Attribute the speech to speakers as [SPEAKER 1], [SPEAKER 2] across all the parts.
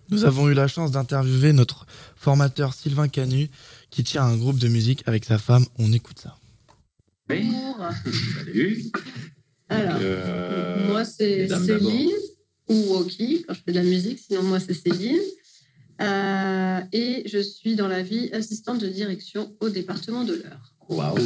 [SPEAKER 1] Nous avons eu la chance d'interviewer notre formateur Sylvain Canu qui tient un groupe de musique avec sa femme. On écoute ça.
[SPEAKER 2] Oui. Salut.
[SPEAKER 3] Alors, moi c'est Céline ou Woki quand je fais de la musique. Sinon, moi c'est Céline. Et je suis dans la vie assistante de direction au département de l'Eure.
[SPEAKER 2] Waouh.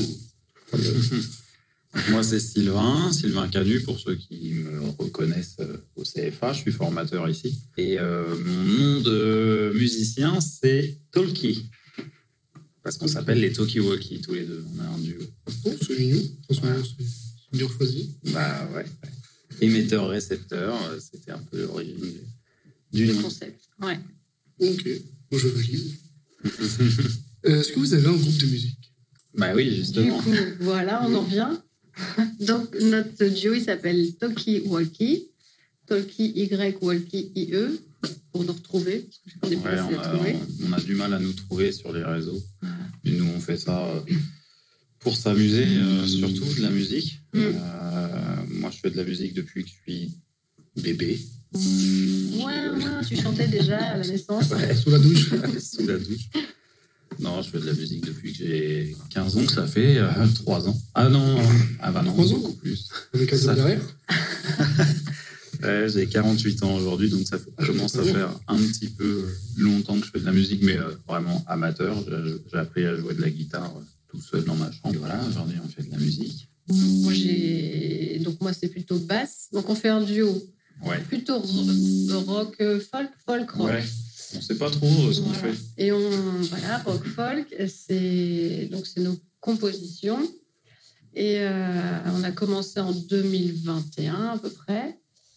[SPEAKER 2] Moi, c'est Sylvain Canu, pour ceux qui me reconnaissent au CFA. Je suis formateur ici. Et mon nom de musicien, c'est Talkie. Parce qu'on s'appelle les Talkie Walkie, tous les deux. On a un duo.
[SPEAKER 4] Oh, c'est mignon. C'est bien choisi.
[SPEAKER 2] Bah ouais. Émetteur-récepteur, c'était un peu l'origine du
[SPEAKER 3] nom. Le concept, ouais.
[SPEAKER 4] Ok, moi je valide. Est-ce que vous avez un groupe de musique?
[SPEAKER 2] Bah oui, justement.
[SPEAKER 3] Du coup, voilà, on en revient. Donc, notre duo, il s'appelle Talkie Walkie. Talkie Y, Walkie IE, pour nous retrouver. Parce que je connais pas
[SPEAKER 2] on a du mal à nous trouver sur les réseaux. Et nous, on fait ça pour s'amuser, surtout de la musique. Moi, je fais de la musique depuis que je suis bébé.
[SPEAKER 3] Ouais, tu chantais déjà à la naissance.
[SPEAKER 4] Ouais, sous la douche.
[SPEAKER 2] Sous la douche. Non, je fais de la musique depuis que j'ai 15 ans, que ça fait 3 ans. Ah non,
[SPEAKER 4] 3 ans
[SPEAKER 2] beaucoup plus.
[SPEAKER 4] Avec 15 ans derrière.
[SPEAKER 2] Ouais, j'ai 48 ans aujourd'hui, donc ça commence à faire un petit peu longtemps que je fais de la musique, mais vraiment amateur. J'ai appris à jouer de la guitare tout seul dans ma chambre. Et voilà, aujourd'hui, on fait de la musique.
[SPEAKER 3] Moi, c'est plutôt basse. Donc, on fait un duo.
[SPEAKER 2] Ouais.
[SPEAKER 3] Plutôt rock, folk rock.
[SPEAKER 2] Ouais. On ne sait pas trop ce qu'on fait.
[SPEAKER 3] Et rock folk, c'est nos compositions. Et on a commencé en 2021 à peu près.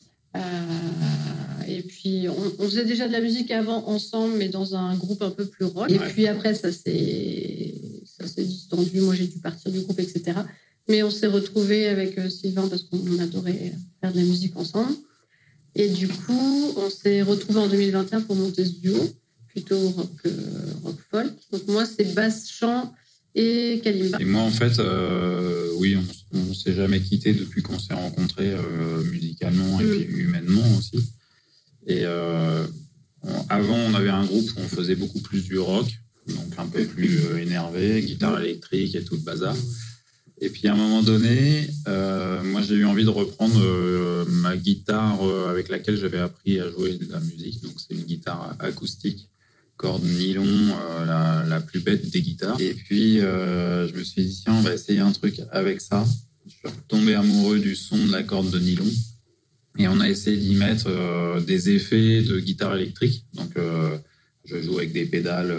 [SPEAKER 3] Et puis, on faisait déjà de la musique avant ensemble, mais dans un groupe un peu plus rock. Et puis après, ça s'est distendu. Moi, j'ai dû partir du groupe, etc. Mais on s'est retrouvés avec Sylvain parce qu'on adorait faire de la musique ensemble. Et du coup, on s'est retrouvés en 2021 pour monter ce duo, plutôt rock folk. Donc moi, c'est basse, chant et kalimba.
[SPEAKER 2] Et moi, en fait, oui, on ne s'est jamais quittés depuis qu'on s'est rencontrés musicalement et puis humainement aussi. Et avant, on avait un groupe où on faisait beaucoup plus du rock, donc un peu plus énervé, guitare électrique et tout le bazar. Et puis à un moment donné, moi j'ai eu envie de reprendre ma guitare avec laquelle j'avais appris à jouer de la musique. Donc c'est une guitare acoustique, corde nylon, la plus bête des guitares. Et puis je me suis dit tiens, on va essayer un truc avec ça. Je suis tombé amoureux du son de la corde de nylon. Et on a essayé d'y mettre des effets de guitare électrique. Donc je joue avec des pédales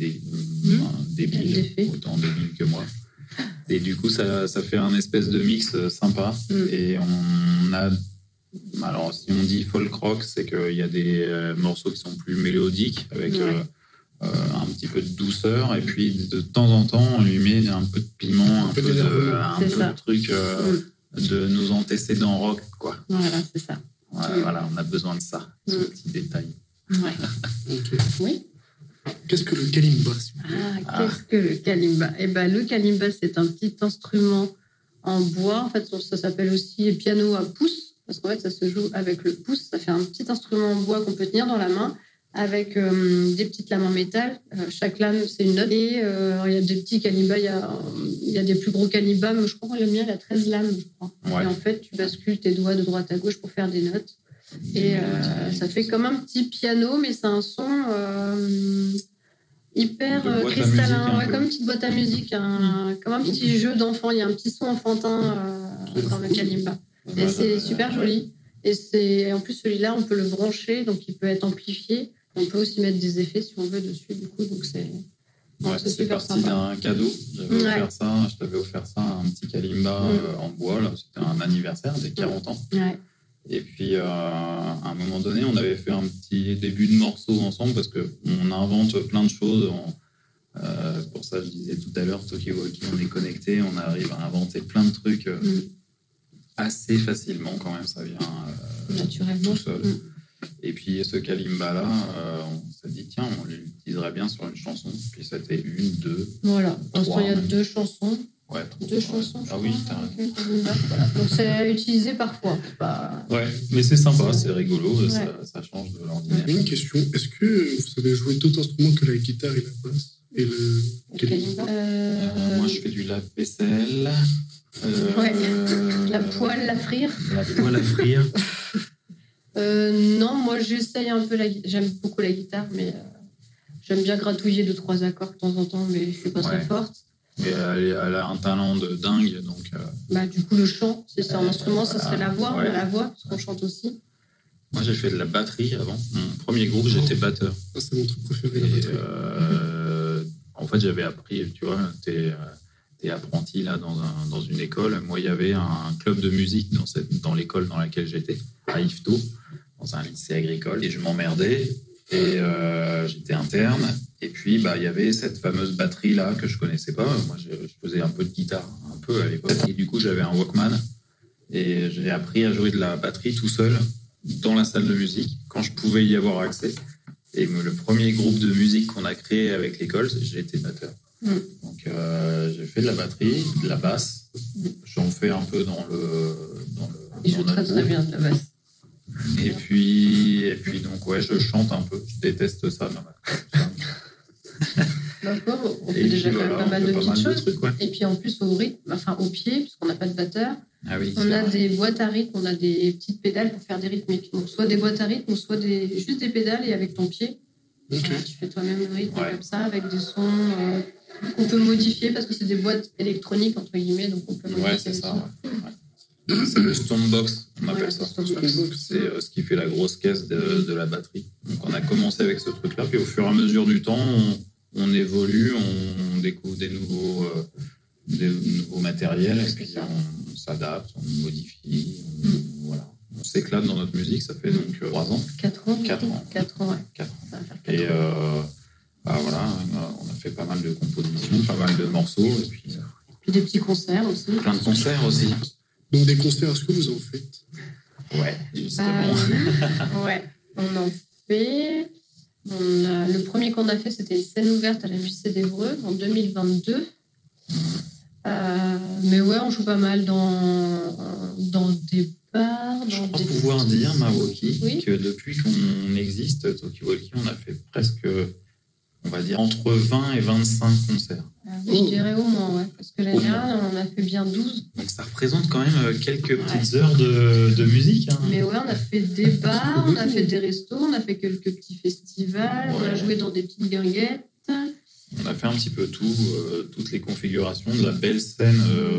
[SPEAKER 2] débiles, autant débiles que moi. Et du coup, ça fait un espèce de mix sympa. Et on a... Alors, si on dit folk rock, c'est qu'il y a des morceaux qui sont plus mélodiques, avec un petit peu de douceur. Et puis, de temps en temps, on lui met un peu de piment, un peu de truc de nos antécédents rock, quoi.
[SPEAKER 3] Voilà, c'est ça.
[SPEAKER 2] Voilà, on a besoin de ça, ce petit détail.
[SPEAKER 3] Ouais.
[SPEAKER 4] Okay.
[SPEAKER 3] Oui.
[SPEAKER 4] Qu'est-ce que le kalimba?
[SPEAKER 3] Qu'est-ce que le kalimba? Le kalimba, c'est un petit instrument en bois. En fait, ça s'appelle aussi piano à pouce, parce qu'en fait, ça se joue avec le pouce. Ça fait un petit instrument en bois qu'on peut tenir dans la main, avec des petites lames en métal. Chaque lame, c'est une note. Et il y a des petits kalimbas, il y a des plus gros kalimbas, mais je crois que le mien, il a 13 lames, je crois. Ouais. Et en fait, tu bascules tes doigts de droite à gauche pour faire des notes. Et ça fait comme un petit piano, mais c'est un son hyper cristallin, comme une petite boîte à musique, comme un petit jeu d'enfant. Il y a un petit son enfantin dans le kalimba. Et c'est super joli. Et en plus, celui-là, on peut le brancher, donc il peut être amplifié. On peut aussi mettre des effets si on veut dessus, du coup. Donc
[SPEAKER 2] c'est parti d'un cadeau. Je t'avais offert ça, un petit kalimba en bois. Là. C'était un anniversaire des 40 ans.
[SPEAKER 3] Ouais.
[SPEAKER 2] Et puis, à un moment donné, on avait fait un petit début de morceau ensemble parce qu'on invente plein de choses. Pour ça, je disais tout à l'heure, Talkie Walkie, on est connecté, on arrive à inventer plein de trucs assez facilement quand même. Ça vient
[SPEAKER 3] naturellement
[SPEAKER 2] tout seul. Et puis, ce kalimba-là, on s'est dit, on l'utiliserait bien sur une chanson. Puis, c'était 1, 2,
[SPEAKER 3] voilà.
[SPEAKER 2] 3.
[SPEAKER 3] Il y a 2 chansons.
[SPEAKER 2] Ouais.
[SPEAKER 3] 2 chansons.
[SPEAKER 2] Ah oui,
[SPEAKER 3] t'as voilà. Donc c'est utilisé parfois. Pas...
[SPEAKER 2] Ouais, mais c'est sympa, c'est rigolo, ça change de l'ordinaire.
[SPEAKER 4] Une question, est-ce que vous savez jouer d'autres instruments que la guitare et la basse et le kalimba?
[SPEAKER 2] Moi, je fais du lave-vaisselle.
[SPEAKER 3] La poêle, la frire.
[SPEAKER 2] La poêle à frire.
[SPEAKER 3] Non, moi j'essaye un peu j'aime beaucoup la guitare, mais j'aime bien gratouiller 2-3 accords de temps en temps, mais je suis pas très forte.
[SPEAKER 2] Mais elle a un talent de dingue, donc.
[SPEAKER 3] Du coup, le chant, c'est un instrument, ça serait la voix. On a la voix, parce qu'on chante aussi.
[SPEAKER 2] Moi, j'ai fait de la batterie avant. Mon premier groupe, j'étais batteur.
[SPEAKER 4] Ça, c'est mon truc préféré, la batterie.
[SPEAKER 2] En fait, j'avais appris, tu vois, t'es apprenti là dans une école. Moi, il y avait un club de musique dans l'école dans laquelle j'étais, à Yvetot, dans un lycée agricole, et je m'emmerdais. Et j'étais interne. Et puis, il y avait cette fameuse batterie-là que je connaissais pas. Moi, je faisais un peu de guitare, un peu à l'époque. Et du coup, j'avais un Walkman. Et j'ai appris à jouer de la batterie tout seul dans la salle de musique, quand je pouvais y avoir accès. Et le premier groupe de musique qu'on a créé avec l'école, j'ai été batteur. Donc, j'ai fait de la batterie, de la basse. J'en fais un peu dans le
[SPEAKER 3] Il joue très très bien de la basse.
[SPEAKER 2] Et puis donc, ouais, je chante un peu. Je déteste ça.
[SPEAKER 3] D'accord, on fait déjà pas mal de petites choses.
[SPEAKER 2] Trucs, ouais.
[SPEAKER 3] Et puis en plus, au rythme, au pied, puisqu'on n'a pas de batteur, on a des boîtes à rythme, on a des petites pédales pour faire des rythmiques. Donc, soit des boîtes à rythme, ou soit juste des pédales et avec ton pied.
[SPEAKER 4] Okay.
[SPEAKER 3] Tu fais toi-même le rythme comme ça, avec des sons qu'on peut modifier parce que c'est des boîtes électroniques, entre guillemets, donc on peut modifier.
[SPEAKER 2] Ouais, c'est ça. C'est le Stonebox, on appelle ça. C'est ce qui fait la grosse caisse de la batterie. Donc on a commencé avec ce truc-là, puis au fur et à mesure du temps, on évolue, on découvre des nouveaux matériels, et puis on s'adapte, on modifie, voilà. On s'éclate dans notre musique, ça fait donc 3 ans.
[SPEAKER 3] 4 ans.
[SPEAKER 2] 4 ans.
[SPEAKER 3] 4 ans, ouais.
[SPEAKER 2] 4 ans. Et voilà, on a fait pas mal de compositions, pas mal de morceaux, et puis
[SPEAKER 3] des petits concerts aussi.
[SPEAKER 2] Plein de concerts aussi.
[SPEAKER 4] Donc des concerts, est-ce que vous en faites?
[SPEAKER 2] Ouais, justement.
[SPEAKER 3] Ouais, on en fait. Le premier qu'on a fait, c'était une scène ouverte à la MJC d'Évreux en 2022. Mais ouais, on joue pas mal dans des bars.
[SPEAKER 2] Je crois pouvoir dire, Mawaki, que depuis qu'on existe, Talkie-Walkie, on a fait presque, on va dire, entre 20 et 25 concerts.
[SPEAKER 3] Je dirais au moins, ouais. Parce que l'année dernière, on a fait bien 12.
[SPEAKER 2] Donc ça représente quand même quelques petites heures de musique. Hein.
[SPEAKER 3] Mais ouais, on a fait des bars, on a fait des restos, on a fait quelques petits festivals, on a joué dans des petites guinguettes.
[SPEAKER 2] On a fait un petit peu tout, toutes les configurations de la belle scène,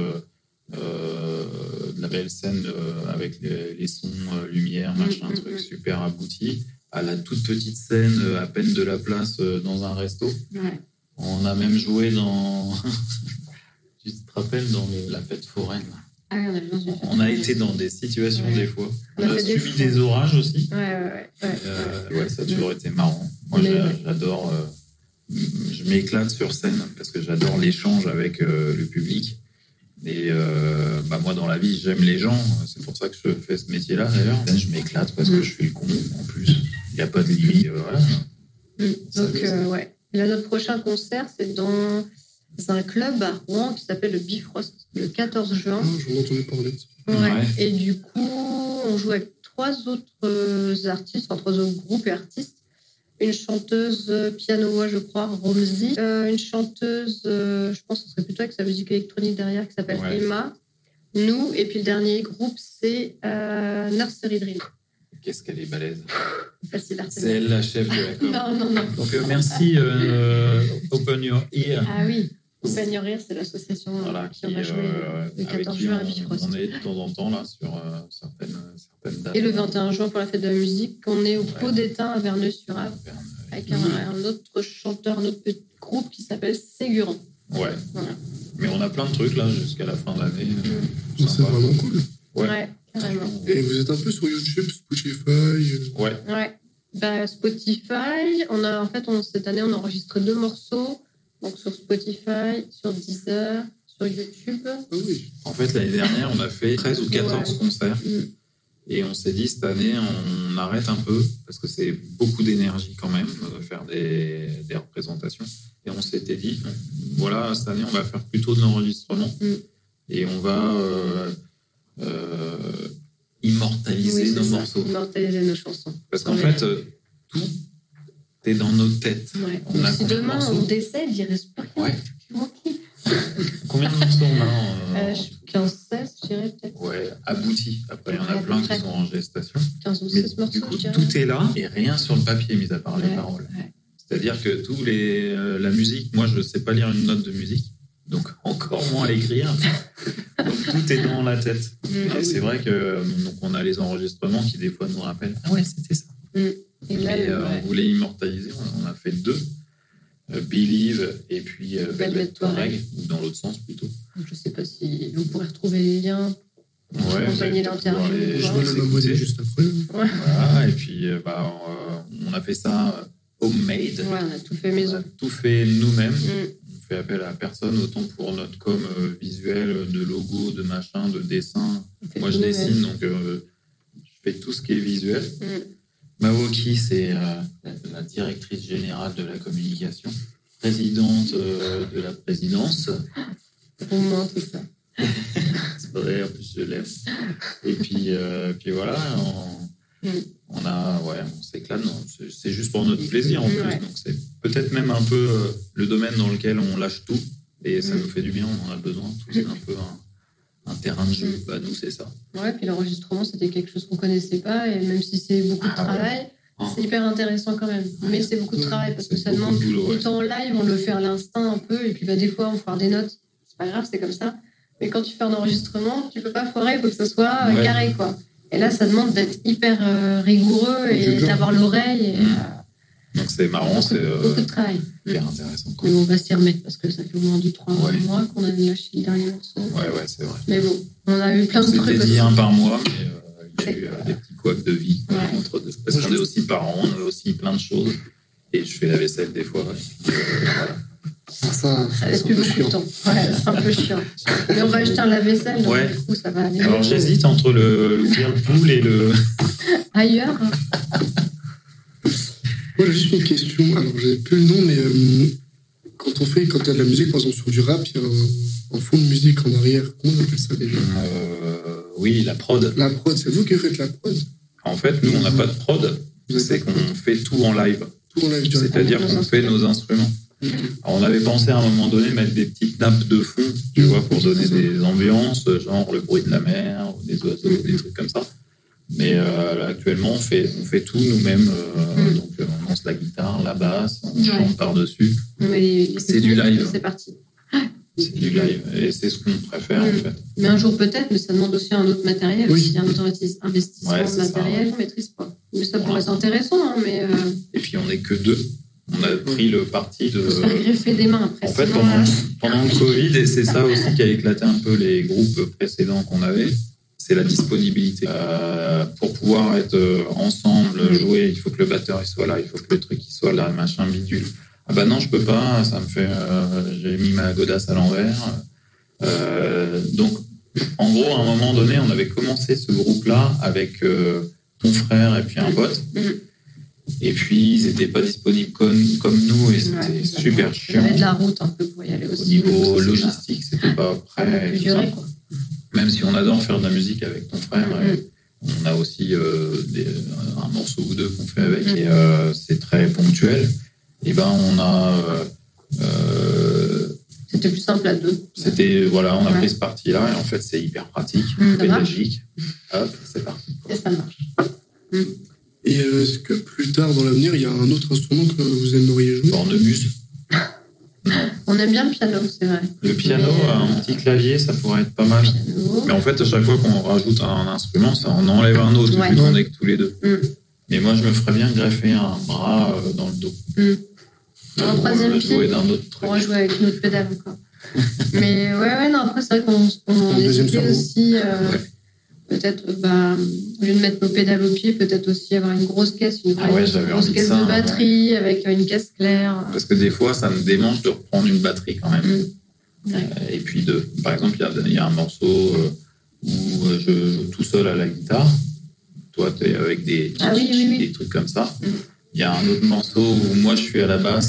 [SPEAKER 2] avec les sons, lumière, machin, truc super abouti, à la toute petite scène, à peine de la place dans un resto.
[SPEAKER 3] Ouais.
[SPEAKER 2] On a même joué dans... tu te rappelles, dans la fête foraine.
[SPEAKER 3] Ah oui,
[SPEAKER 2] on a été dans des situations des fois. On a subi des orages aussi.
[SPEAKER 3] Ouais,
[SPEAKER 2] ça a toujours été marrant. Moi, j'adore... je m'éclate sur scène parce que j'adore l'échange avec le public. Et moi, dans la vie, j'aime les gens. C'est pour ça que je fais ce métier-là, d'ailleurs. Je m'éclate parce que je fais le con, en plus. Il n'y a pas de limite. Voilà.
[SPEAKER 3] Donc, ouais. Et là, notre prochain concert, c'est dans un club à Rouen qui s'appelle le Bifrost, le 14 juin.
[SPEAKER 4] J'en ai entendu parler de ça.
[SPEAKER 3] Ouais. Et du coup, on joue avec 3 autres artistes, 3 autres groupes et artistes. Une chanteuse piano-voix, je crois, Romsey. Une chanteuse, je pense que ce serait plutôt avec sa musique électronique derrière, qui s'appelle Emma. Nous, et puis le dernier groupe, c'est Nursery Dream.
[SPEAKER 2] Qu'est-ce qu'elle est balèze.
[SPEAKER 3] Facile à
[SPEAKER 2] c'est elle la chef de la com.
[SPEAKER 3] Non.
[SPEAKER 2] Donc merci Open Your Ear.
[SPEAKER 3] Ah oui, Open Your Ear, c'est l'association qui va jouer le 14 juin à Bifrost.
[SPEAKER 2] On est de temps en temps là sur certaines dates.
[SPEAKER 3] Et le 21 juin pour la fête de la musique, on est au Pot d'Étain à Verneuil-sur-Avre avec un autre chanteur, un autre petit groupe qui s'appelle Ségurant.
[SPEAKER 2] Ouais. Voilà. Mais on a plein de trucs là jusqu'à la fin de l'année.
[SPEAKER 4] C'est vraiment cool.
[SPEAKER 3] Ouais, carrément.
[SPEAKER 4] Et vous êtes un peu sur YouTube, Spotify?
[SPEAKER 3] Ouais. Spotify, cette année, on a enregistré 2 morceaux. Donc sur Spotify, sur Deezer, sur YouTube.
[SPEAKER 4] Ah oui.
[SPEAKER 2] En fait, l'année dernière, on a fait 13 ou 14 concerts. Et on s'est dit, cette année, on arrête un peu, parce que c'est beaucoup d'énergie quand même, de faire des représentations. Et on s'était dit, voilà, cette année, on va faire plutôt de l'enregistrement et on va immortaliser nos morceaux.
[SPEAKER 3] Immortaliser nos chansons.
[SPEAKER 2] Parce qu'en fait, tout est dans nos têtes.
[SPEAKER 3] Ouais. Si demain on décède, il reste pas rien.
[SPEAKER 2] Ouais.
[SPEAKER 3] Okay.
[SPEAKER 2] Combien de morceaux on a
[SPEAKER 3] 15-16, je dirais peut-être.
[SPEAKER 2] Ouais, aboutis. Après, il y en a plein qui sont en gestation.
[SPEAKER 3] 15 ou 16 morceaux,
[SPEAKER 2] du coup,
[SPEAKER 3] je dirais.
[SPEAKER 2] tout est là et rien sur le papier, mis à part les paroles.
[SPEAKER 3] Ouais.
[SPEAKER 2] C'est-à-dire que la musique, moi, je ne sais pas lire une note de musique, donc encore moins l'écrire. Donc tout est dans la tête. Et c'est vrai que donc on a les enregistrements qui des fois nous rappellent. Ah ouais, c'était ça.
[SPEAKER 3] Et là,
[SPEAKER 2] on voulait immortaliser. On a fait 2. Believe et puis Velvet Touareg, ou dans l'autre sens plutôt.
[SPEAKER 3] Je ne sais pas si vous pourrez retrouver les liens. Accompagner l'interview.
[SPEAKER 4] Je vois le modèle juste après.
[SPEAKER 2] Voilà, et puis on a fait ça homemade.
[SPEAKER 3] Ouais, on a tout fait maison.
[SPEAKER 2] On a tout fait nous-mêmes. On fait appel à personne, autant pour notre com visuel, de logo, de machin, de dessin. Moi, je dessine, donc je fais tout ce qui est visuel. Mawoki, c'est la directrice générale de la communication, présidente de la présidence.
[SPEAKER 3] Vraiment, tout ça.
[SPEAKER 2] C'est vrai, en plus je l'aime. Et puis voilà, on s'éclate. C'est juste pour notre plaisir en plus. Donc c'est peut-être même un peu le domaine dans lequel on lâche tout et ça nous fait du bien, on en a besoin. Tout c'est un peu un terrain de jeu. Bah, nous, c'est ça.
[SPEAKER 3] Ouais, puis l'enregistrement, c'était quelque chose qu'on ne connaissait pas et même si c'est beaucoup de travail, c'est hyper intéressant quand même. Mais c'est beaucoup de travail parce que ça demande autant en live, on le fait à l'instinct un peu et puis des fois, on foire des notes. C'est pas grave, c'est comme ça. Mais quand tu fais un enregistrement, tu peux pas foirer, il faut que ça soit carré, quoi. Et là, ça demande d'être hyper rigoureux et d'avoir l'oreille.
[SPEAKER 2] Donc c'est marrant, c'est
[SPEAKER 3] beaucoup de travail.
[SPEAKER 2] Hyper intéressant.
[SPEAKER 3] Mais on va s'y remettre parce que ça fait au moins 2-3 mois qu'on a lâché le dernier morceau.
[SPEAKER 2] Ouais, c'est vrai.
[SPEAKER 3] Mais bon, on a eu plein de trucs.
[SPEAKER 2] C'était dit un par mois, mais il y a eu des petits couacs de vie entre deux. Parce qu'on est aussi parents, on a aussi plein de choses. Et je fais la vaisselle des fois. Voilà.
[SPEAKER 3] Ça laisse plus beaucoup de temps. Ouais, c'est un peu chiant. Mais on va acheter un lave-vaisselle, donc du coup, ça va aller.
[SPEAKER 2] Alors j'hésite entre le Whirlpool et le.
[SPEAKER 3] Ailleurs.
[SPEAKER 4] Moi, j'ai juste une question. Alors, j'ai plus le nom, mais quand il y a de la musique, par exemple, sur du rap, il y a un fond de musique en arrière. Comment on appelle ça déjà
[SPEAKER 2] Oui, la prod.
[SPEAKER 4] La prod, c'est vous qui faites la prod?
[SPEAKER 2] En fait, nous, on n'a pas de prod. C'est qu'on fait tout en live.
[SPEAKER 4] Tout en live,
[SPEAKER 2] c'est-à-dire qu'on fait nos instruments. Alors, on avait pensé à un moment donné mettre des petites nappes de fond, tu vois, pour donner des ambiances, genre le bruit de la mer, ou des oiseaux, des trucs comme ça. Mais là, actuellement, on fait tout nous-mêmes. Donc, on lance la guitare, la basse, on chante par-dessus. C'est du live.
[SPEAKER 3] C'est parti.
[SPEAKER 2] C'est du live. Et c'est ce qu'on préfère, en fait.
[SPEAKER 3] Mais un jour, peut-être, mais ça demande aussi un autre matériel. Aussi, un autre investissement de matériel qu'on ne maîtrise pas. Mais ça pourrait être intéressant. Hein, mais
[SPEAKER 2] Et puis, on n'est que 2. On a pris le parti de.
[SPEAKER 3] Se faire greffer des mains après.
[SPEAKER 2] En fait, pendant le Covid, et c'est ça aussi qui a éclaté un peu les groupes précédents qu'on avait, c'est la disponibilité. Pour pouvoir être ensemble, jouer, il faut que le batteur il soit là, il faut que le truc il soit là, machin bidule. Ah bah non, je peux pas, ça me fait. J'ai mis ma godasse à l'envers. Donc, en gros, à un moment donné, on avait commencé ce groupe-là avec ton frère et puis un pote. Et puis, ils n'étaient pas disponibles comme nous et c'était super chiant.
[SPEAKER 3] Il y avait de la route un peu pour y aller aussi.
[SPEAKER 2] Au niveau logistique, c'était pas prêt.
[SPEAKER 3] Quoi.
[SPEAKER 2] Même si on adore faire de la musique avec ton frère, on a aussi un morceau ou deux qu'on fait avec et c'est très ponctuel. Et ben, on a.
[SPEAKER 3] C'était plus simple à 2.
[SPEAKER 2] On a pris ce parti-là et en fait, c'est hyper pratique, pédagogique. Hop, c'est parti.
[SPEAKER 3] Et ça marche.
[SPEAKER 4] Et est-ce que plus tard dans l'avenir, il y a un autre instrument que vous aimeriez jouer?
[SPEAKER 2] Cornemuse.
[SPEAKER 3] On aime bien le piano, c'est vrai.
[SPEAKER 2] Le piano, un petit clavier, ça pourrait être pas mal. Mais en fait, à chaque fois qu'on rajoute un instrument, ça en enlève un autre, vu qu'on est que tous les deux. Mais moi, je me ferais bien greffer un bras dans le dos.
[SPEAKER 3] Un troisième pied, on va jouer avec une autre pédale encore. Mais non, après, c'est vrai qu'on hésitait aussi... Peut-être, au lieu de mettre nos pédales au pied, peut-être aussi avoir une grosse caisse, grosse caisse de batterie avec une caisse claire.
[SPEAKER 2] Parce que des fois, ça me démange de reprendre une batterie quand même. Et puis, par exemple, il y a un morceau où je joue tout seul à la guitare. Toi, tu es avec des trucs comme ça. Il y a un autre morceau où moi, je suis à la basse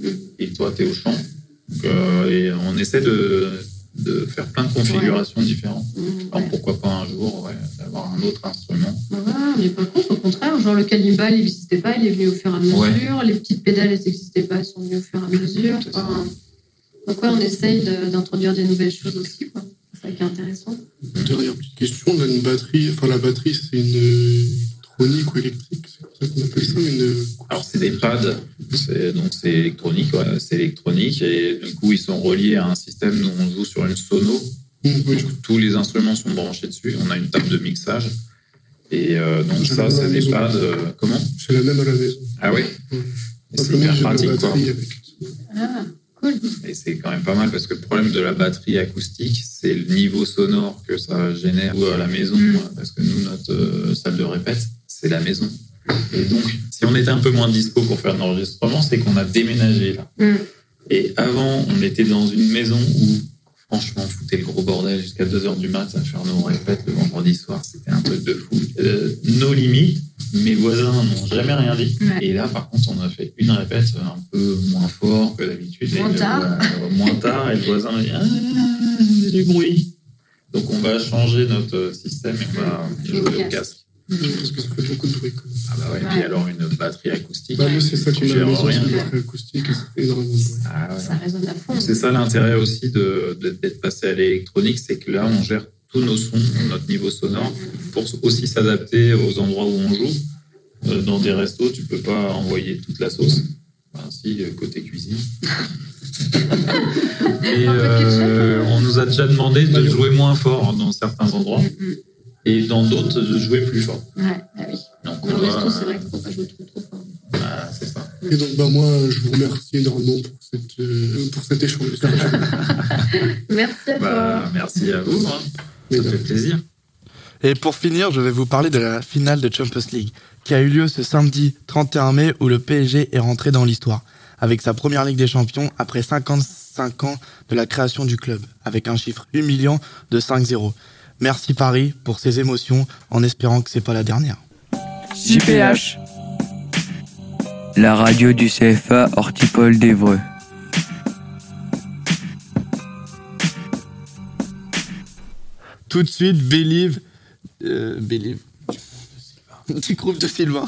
[SPEAKER 2] et toi, tu es au chant. Donc, et on essaie de faire plein de configurations différentes. Alors, pourquoi pas un jour d'avoir un autre instrument.
[SPEAKER 3] Voilà, on n'est pas contre, au contraire. Genre le kalimba, il n'existait pas, il est venu au fur et à mesure. Les petites pédales, elles n'existaient pas, elles sont venues au fur et à mesure. Donc on essaye d'introduire des nouvelles choses aussi, quoi. C'est ça qui est intéressant.
[SPEAKER 4] Dernière petite question, on a une batterie. Enfin, la batterie, c'est une électronique ou électrique, c'est comme ça qu'on appelle ça.
[SPEAKER 2] Alors, c'est des pads, donc c'est électronique, c'est électronique, et du coup, ils sont reliés à un système dont on joue sur une sono. Donc, tous les instruments sont branchés dessus. On a une table de mixage. Et donc, ça, c'est des pads. Comment ?
[SPEAKER 4] C'est la même à la maison.
[SPEAKER 2] Ah oui ? C'est hyper pratique, quoi.
[SPEAKER 3] Ah, cool.
[SPEAKER 2] Et c'est quand même pas mal parce que le problème de la batterie acoustique, c'est le niveau sonore que ça génère à la maison. Parce que nous, notre salle de répète, c'est la maison. Et donc, si on était un peu moins dispo pour faire l'enregistrement, c'est qu'on a déménagé là. Et avant, on était dans une maison où, franchement, on foutait le gros bordel jusqu'à 2h du mat à faire nos répètes le vendredi soir. C'était un truc de fou. Nos limites, mes voisins n'ont jamais rien dit. Et là, par contre, on a fait une répète un peu moins fort que d'habitude.
[SPEAKER 3] Moins tard,
[SPEAKER 2] et le voisin a dit il y a du bruit. Donc, on va changer notre système et on va jouer au casque.
[SPEAKER 4] Parce que ça fait beaucoup de bruit.
[SPEAKER 2] Ah bah ouais, puis alors une batterie acoustique.
[SPEAKER 4] Nous, c'est ça qu'on a à la maison,
[SPEAKER 2] rien.
[SPEAKER 4] c'est une batterie acoustique et ça fait énormément de bruit.
[SPEAKER 2] Ah ouais.
[SPEAKER 3] Ça résonne à fond.
[SPEAKER 2] C'est ça l'intérêt aussi d'être passé à l'électronique, c'est que là, on gère tous nos sons, notre niveau sonore, pour aussi s'adapter aux endroits où on joue. Dans des restos, tu peux pas envoyer toute la sauce. Enfin, si, côté cuisine. Et on nous a déjà demandé de jouer moins fort dans certains endroits. Et dans d'autres, de jouer plus fort.
[SPEAKER 3] Ouais, bah oui.
[SPEAKER 2] Donc,
[SPEAKER 3] dans le resto, c'est vrai qu'il ne faut pas jouer trop fort.
[SPEAKER 2] Ah, c'est ça.
[SPEAKER 4] Et donc, moi, je vous remercie énormément pour cet échange.
[SPEAKER 3] Merci à toi.
[SPEAKER 2] Merci à vous. Ça fait plaisir.
[SPEAKER 1] Et pour finir, je vais vous parler de la finale de Champions League, qui a eu lieu ce samedi 31 mai, où le PSG est rentré dans l'histoire, avec sa première Ligue des Champions après 55 ans de la création du club, avec un chiffre humiliant de 5-0. Merci Paris pour ces émotions, en espérant que c'est pas la dernière.
[SPEAKER 5] JPH, la radio du CFA Hortipole d'Évreux.
[SPEAKER 1] Tout de suite, Believe, du groupe de Sylvain.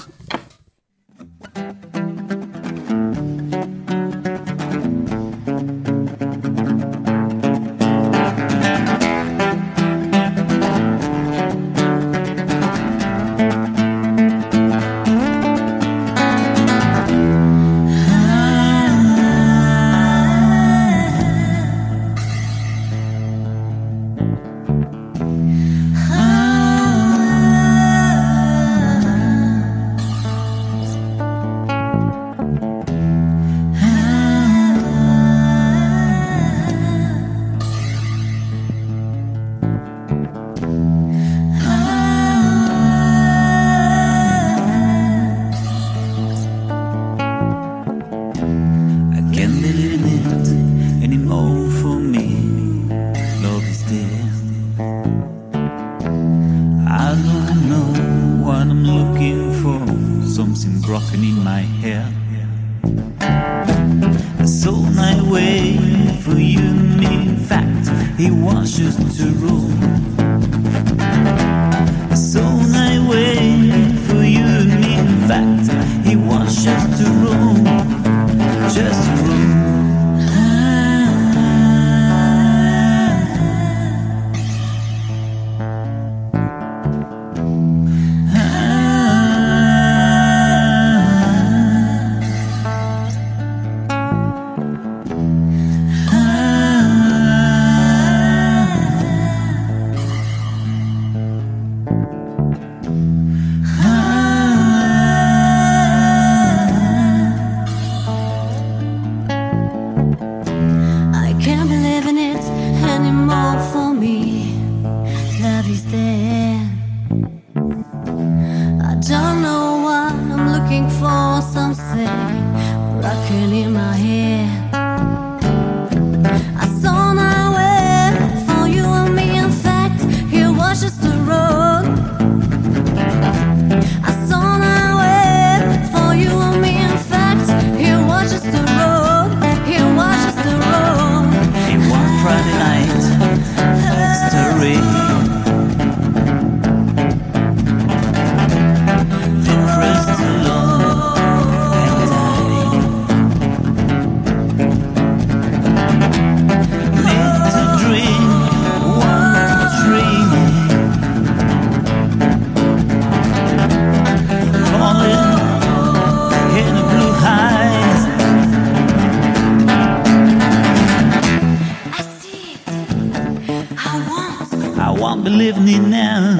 [SPEAKER 6] Just a road. leave me now.